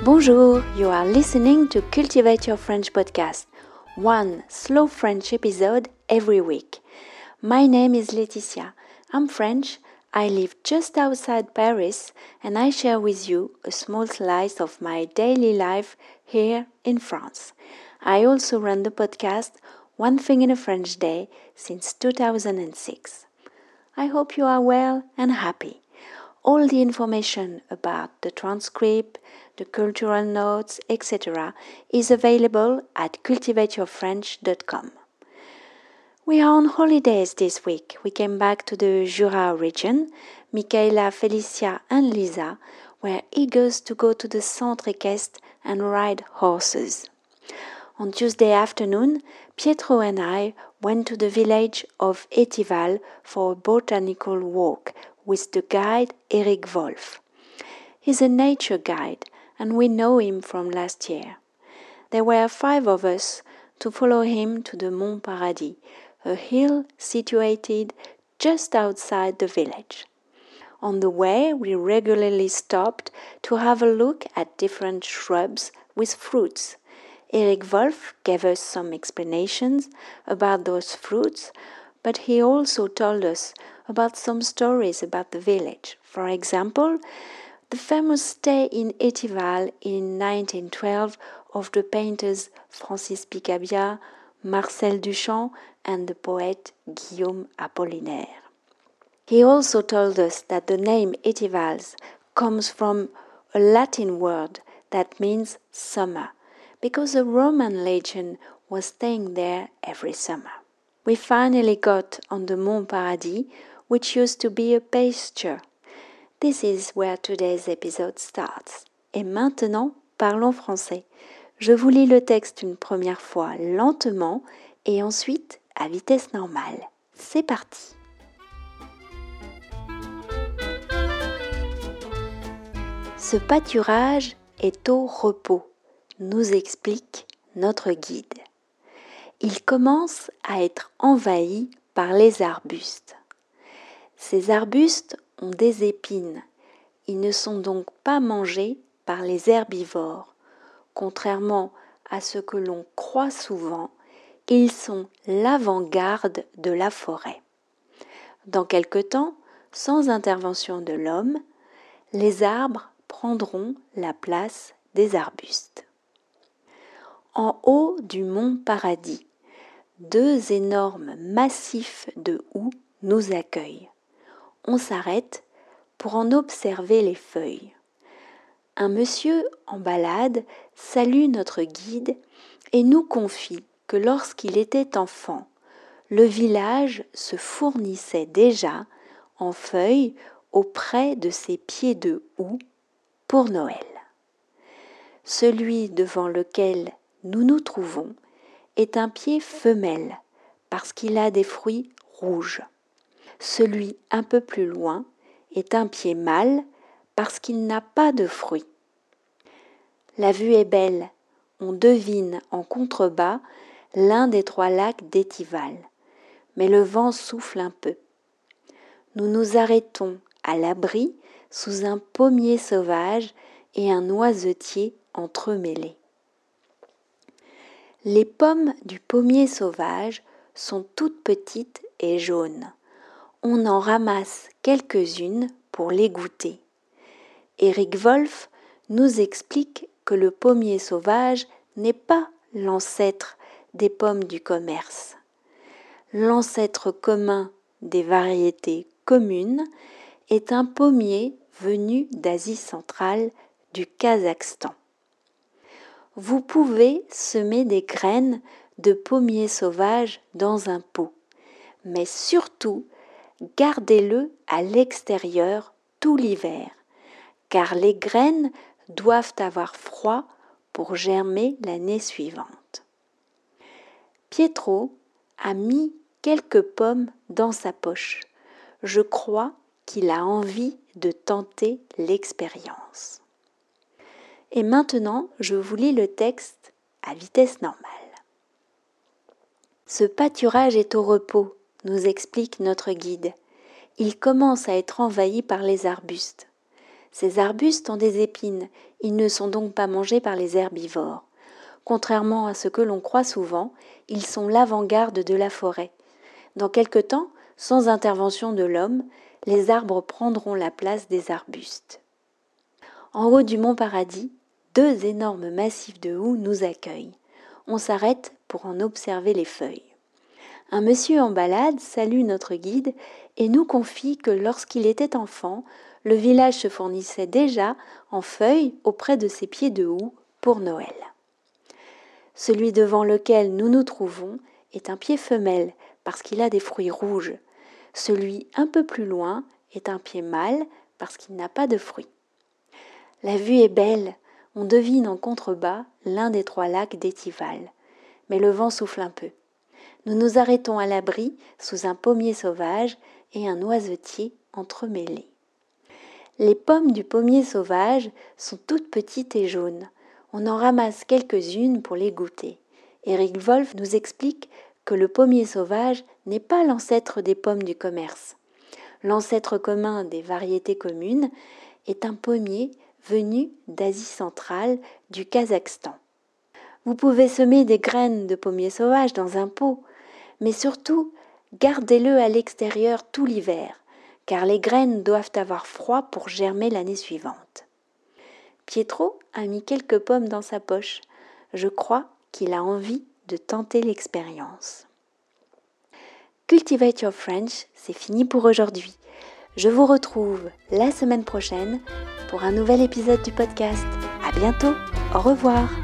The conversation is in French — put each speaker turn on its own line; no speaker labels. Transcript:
Bonjour, you are listening to Cultivate Your French podcast, one slow French episode every week. My name is Laetitia. I'm French, I live just outside Paris, and I share with you a small slice of my daily life here in France. I also run the podcast One Thing in a French Day since 2006. I hope you are well and happy. All the information about the transcript, the cultural notes, etc. is available at cultivateyourfrench.com. We are on holidays this week. We came back to the Jura region. Michaela, Felicia and Lisa were eager to go to the Centre Équestre and ride horses. On Tuesday afternoon, Pietro and I went to the village of Étival for a botanical walk with the guide Eric Wolf. He's a nature guide and we know him from last year. There were 5 of us to follow him to the Mont Paradis, a hill situated just outside the village. On the way, we regularly stopped to have a look at different shrubs with fruits. Eric Wolf gave us some explanations about those fruits, but he also told us about some stories about the village. For example, the famous stay in Étival in 1912 of the painters Francis Picabia, Marcel Duchamp and the poet Guillaume Apollinaire. He also told us that the name Étivals comes from a Latin word that means summer, because a Roman legion was staying there every summer. We finally got on the Mont Paradis, which used to be a pasture. This is where today's episode starts. Et maintenant, parlons français. Je vous lis le texte une première fois lentement et ensuite à vitesse normale. C'est parti! Ce pâturage est au repos, nous explique notre guide. Il commence à être envahi par les arbustes. Ces arbustes ont des épines. Ils ne sont donc pas mangés par les herbivores. Contrairement à ce que l'on croit souvent, ils sont l'avant-garde de la forêt. Dans quelque temps, sans intervention de l'homme, les arbres prendront la place des arbustes. En haut du mont Paradis, 2 énormes massifs de houx nous accueillent. On s'arrête pour en observer les feuilles. Un monsieur en balade salue notre guide et nous confie que lorsqu'il était enfant, le village se fournissait déjà en feuilles auprès de ces pieds de houx pour Noël. Celui devant lequel nous nous trouvons est un pied femelle parce qu'il a des fruits rouges. Celui un peu plus loin est un pied mâle parce qu'il n'a pas de fruits. La vue est belle, on devine en contrebas l'un des 3 lacs d'Étival, mais le vent souffle un peu. Nous nous arrêtons à l'abri sous un pommier sauvage et un noisetier entremêlés. Les pommes du pommier sauvage sont toutes petites et jaunes. On en ramasse quelques-unes pour les goûter. Eric Wolf nous explique que le pommier sauvage n'est pas l'ancêtre des pommes du commerce. L'ancêtre commun des variétés communes est un pommier venu d'Asie centrale, du Kazakhstan. Vous pouvez semer des graines de pommier sauvage dans un pot, mais surtout, gardez-le à l'extérieur tout l'hiver, car les graines doivent avoir froid pour germer l'année suivante. Pietro a mis quelques pommes dans sa poche. Je crois qu'il a envie de tenter l'expérience. Et maintenant, je vous lis le texte à vitesse normale. Ce pâturage est au repos, nous explique notre guide. Il commence à être envahi par les arbustes. Ces arbustes ont des épines, ils ne sont donc pas mangés par les herbivores. Contrairement à ce que l'on croit souvent, ils sont l'avant-garde de la forêt. Dans quelque temps, sans intervention de l'homme, les arbres prendront la place des arbustes. En haut du mont Paradis, 2 énormes massifs de houx nous accueillent. On s'arrête pour en observer les feuilles. Un monsieur en balade salue notre guide et nous confie que lorsqu'il était enfant, le village se fournissait déjà en feuilles auprès de ces pieds de houx pour Noël. Celui devant lequel nous nous trouvons est un pied femelle parce qu'il a des fruits rouges. Celui un peu plus loin est un pied mâle parce qu'il n'a pas de fruits. La vue est belle, on devine en contrebas l'un des 3 lacs d'Étival, mais le vent souffle un peu. Nous nous arrêtons à l'abri sous un pommier sauvage et un noisetier entremêlés. Les pommes du pommier sauvage sont toutes petites et jaunes. On en ramasse quelques-unes pour les goûter. Eric Wolf nous explique que le pommier sauvage n'est pas l'ancêtre des pommes du commerce. L'ancêtre commun des variétés communes est un pommier venu d'Asie centrale, du Kazakhstan. Vous pouvez semer des graines de pommier sauvage dans un pot, mais surtout, gardez-le à l'extérieur tout l'hiver, car les graines doivent avoir froid pour germer l'année suivante. Pietro a mis quelques pommes dans sa poche. Je crois qu'il a envie de tenter l'expérience. Cultivate Your French, c'est fini pour aujourd'hui. Je vous retrouve la semaine prochaine pour un nouvel épisode du podcast. À bientôt, au revoir.